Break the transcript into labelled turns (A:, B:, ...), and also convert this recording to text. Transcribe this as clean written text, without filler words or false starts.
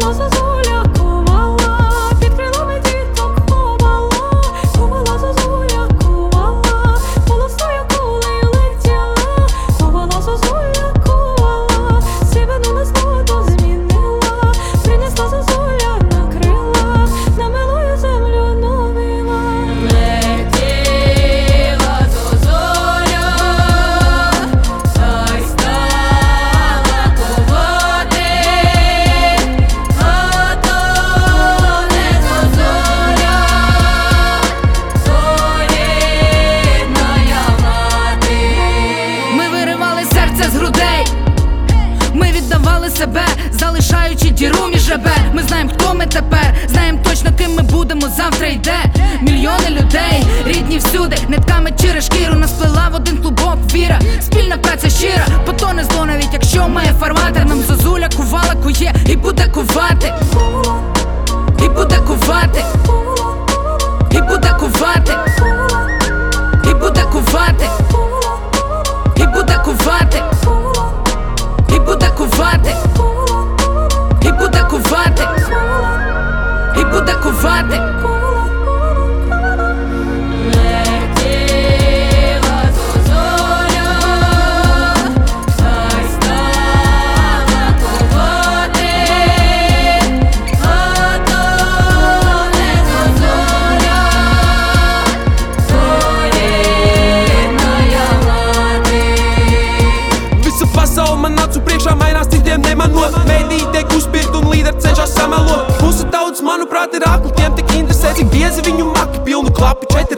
A: Кувала зозуля, кувала, під крилами діток ховала. Кувала зозуля, кувала, полосою кулею летіла. Кувала зозуля, кувала, сивину на злото змінила. Принесла зозуля на крилах, на милую землю новила.
B: Летіла зозуля, та й стала кувати. А то не зозуля, то рідная мати.
C: Ми виривали серце з грудей, ми віддавали себе, залишаючи діру між ребер. Ми знаємо, хто ми тепер, знаємо точно, ким ми будемо завтра. Йде мільйони людей, рідні всюди, нитками через шкіру нас сплела в один клубок віра. Спільна праця щира, потоне зло, навіть якщо має фарватер. Нам зозуля кувала, кує і буде кувати, і буде кувати, і буде кувати, і буде кувати, і буде кувати, і буде кувати, і буде кувати, і буде кувати.
B: Летіла зозуля, та й стала кувати. А то не зозуля, то rідная mati.
D: Visa pasauma nācu priekšā, mainās, citiem nemano. Mēdī tiek uzspirt un līderi cenšas samelot. Mūsu tauts, manuprāt, ir akli, tiem tik interesē, cik biezi viņu maki. Pilnu klapi, 4